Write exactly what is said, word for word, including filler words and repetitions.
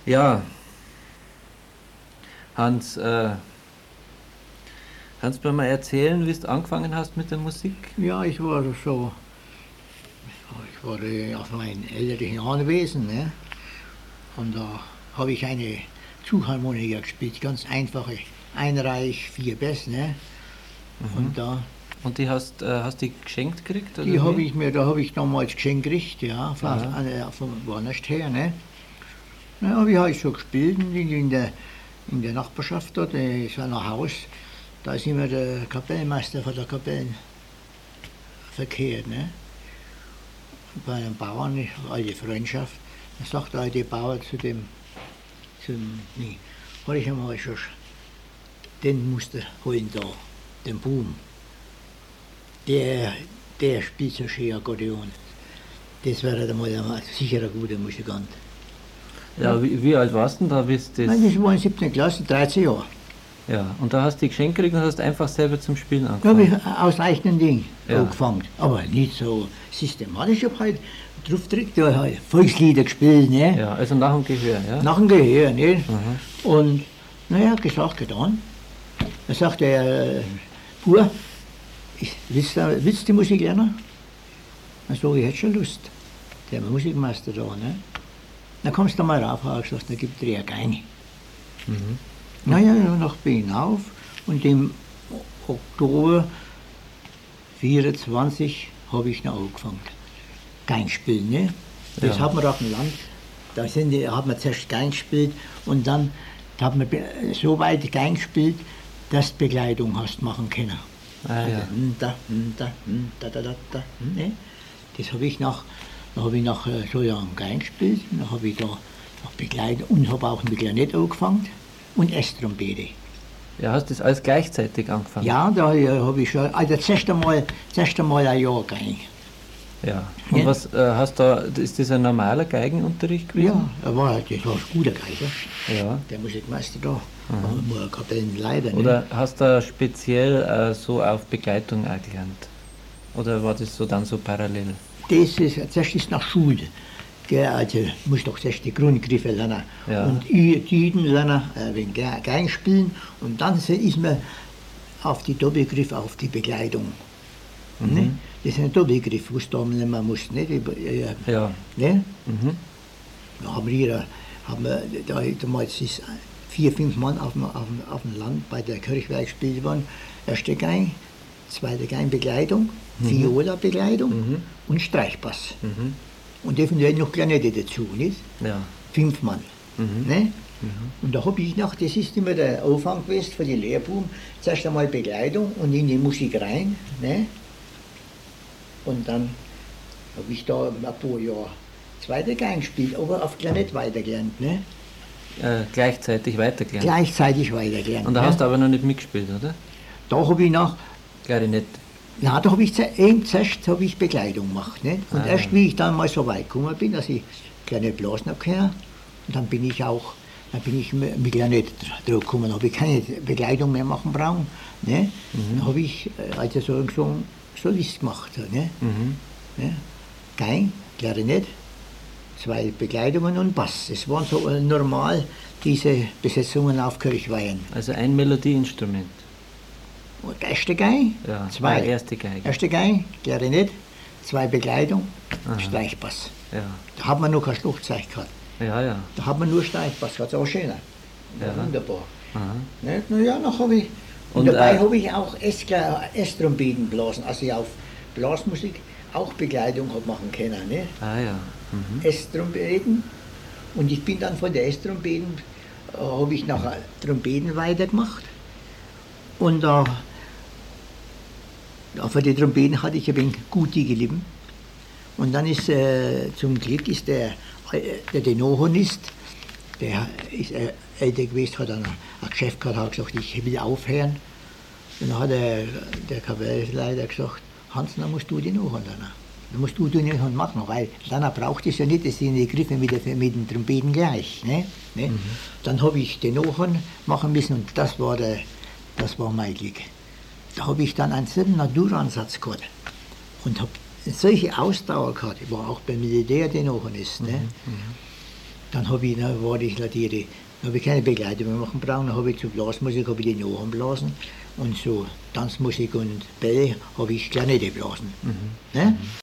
Ja, Hans, äh, kannst du mir mal erzählen, wie du angefangen hast mit der Musik? Ja, ich war so, ich war äh, auf meinen elterlichen Anwesen, ne? Und da habe ich eine Zugharmonika gespielt, ganz einfache, ein Reich, vier Bass, ne? Mhm. Und da, Und die hast, äh, hast die geschenkt gekriegt? Oder die habe wie? ich mir, da habe ich damals geschenkt gekriegt, ja, von, Aha. äh, von woanders her, ne? Na, habe ich halt so gespielt in, in, der, in der Nachbarschaft dort, äh, ist ein Haus, da ist immer der Kapellmeister von der Kapellen verkehrt, ne? Bei einem Bauern, eine alte Freundschaft, da sagt der alte Bauer zu dem, zum, nee, habe ich einmal schon, den musst du holen da, den Boom. Der, der spielt so schön Akkordeon. Das wäre dann mal ein, sicher ein guter Musikant. Ja, wie, wie alt warst du denn da? Bis das, Nein, das war in siebten Klasse, dreizehn Jahre. ja, und da hast du die geschenkt gekriegt und hast einfach selber zum Spielen Da habe angefangen. ich aus leichten Dingen Ja. angefangen. Aber nicht so systematisch. Ich habe halt drauf gedrückt, da halt Volkslieder gespielt, ne? Ja, also nach dem Gehör, ja? Nach dem Gehör, ne? Mhm. Und naja, gesagt, getan. Dann sagt der äh, Bub, ich, willst, du, willst du die Musik lernen? Dann sage ich, ich hätte schon Lust. Der Musikmeister da, ne? Dann kommst du mal rauf, habe ich gesagt, da gibt es ja keine. Mhm. Naja, danach bin ich hinauf und im Oktober vierundzwanzig habe ich noch angefangen. Gein spielen, ne? Das Ja. hat man auf dem Land, da sind die, hat man zuerst Gein gespielt und dann hat man be- so weit Gein gespielt, dass du Begleitung hast machen können. Ah, ja. Also, hm, da, hm, da, hm, da, da, da, da, hm, ne? Das habe ich nach, dann habe ich nach äh, so Jahren Gein gespielt, dann habe ich da noch begleitet und habe auch mit Klarinett angefangen und S-Trompete. Ja, hast du das alles gleichzeitig angefangen? Ja, da äh, habe ich schon, also das erste Mal, das erste Mal ein Jahr Gein. Ja. Und Ja. was äh, hast da, ist das ein normaler Geigenunterricht gewesen? Ja, er war, das war ein guter Geiger, Ja. der Musikmeister da. Aber nur Kapellenleiter. Ne? Oder hast du speziell äh, so auf Begleitung auch gelernt? Oder war das so dann so parallel? Das ist, zuerst ist nach Schule. Gell, also muss doch zuerst die Grundgriffe lernen. Ja. Und die Tiden lernen, äh, wenn Ge- Gein spielen. Und dann ist man auf die Doppelgriff, auf die Begleitung. Mhm. Ne? Das ist ein Doppelgriff, wo du da man muss. Ne? Die, äh, Ja. ne? Mhm. Da haben wir, haben wir da, damals ist vier, fünf Mann auf dem, auf, dem, auf dem Land bei der Kirchweih gespielt worden. Erste Gein, zweite Gein Begleitung, Viola Begleitung Mhm. und Streichbass. Mhm. Und eventuell noch Klarinette dazu, nicht? Ja. Fünf Mann. Mhm. Ne? Und da habe ich noch, das ist immer der Anfang gewesen für die Lehrbuben, zuerst einmal Begleitung und in die Musik rein. Ne? Und dann habe ich da ein paar Jahre zweite Gein gespielt, aber auf Klarinett weitergelernt. Ne? Äh, gleichzeitig weitergelernt. Gleichzeitig weitergelernt. Und da ne? hast du aber noch nicht mitgespielt, oder? Da habe ich noch, Klarinett. ja, da habe ich zu- eben zuerst habe ich Begleitung gemacht. Ne? Und Ah. erst wie ich dann mal so weit gekommen bin, dass ich kleine Blasen habe können, und dann bin ich auch, dann bin ich mit mit Klarinett drauf gekommen, habe ich keine Begleitung mehr machen brauchen. Ne? Dann habe ich äh, also so, so Solist gemacht. Ne? Mhm. Ne? Gein, Klarinett, zwei Begleitungen und Bass. Das waren so äh, normal diese Besetzungen auf Kirchweihen. Also ein Melodieinstrument. Und erste Gein, Ja. zwei. Ah, erste Geige. Erste Gein, Klarinett, zwei Begleitung, Aha. Streichbass. Ja. Da hat man noch kein Schlagzeug gehabt. Ja, ja. Da hat man nur Streichbass gehabt, auch schöner. Ja. Ja. Wunderbar. Aha. Ne? Na ja, noch habe ich. Und, Und, dabei äh, habe ich auch S- S-Trompeten blasen, also ich auf Blasmusik auch Begleitung habe machen können. Ne? Ah ja. Mhm. S-Trompeten. Und ich bin dann von der S-Trompeten, äh, habe ich nachher Trompeten weitergemacht. Und da äh, für die Trompeten hatte ich ein wenig gute Lippen. Und dann ist äh, zum Glück ist der, äh, der Tenorhornist, der ist äh, älter gewesen, hat dann ein Geschäft gehabt, hat gesagt, ich will aufhören. Und dann hat der, der Kapellleiter gesagt, Hans, dann musst du den Tenorhorn lernen. Dann musst du den Tenorhorn machen, weil Lana braucht es ja nicht, das sind die Griffe mit, der, mit den Trompeten gleich. Ne? Ne? Mhm. Dann habe ich den Tenorhorn machen müssen und das war, der, das war mein Glück. Da habe ich dann einen selben Naturansatz gehabt und habe solche Ausdauer gehabt. Ich war auch beim Militär Tenorhornist. Ne? Mhm. Dann habe ich, dann war das natürlich, die, dann habe ich keine Begleitung mehr machen brauchen, dann habe ich zur Blasmusik habe ich die nachgeblasen und so Tanzmusik und Bälle habe ich Klarinette geblasen. Mhm. Ne?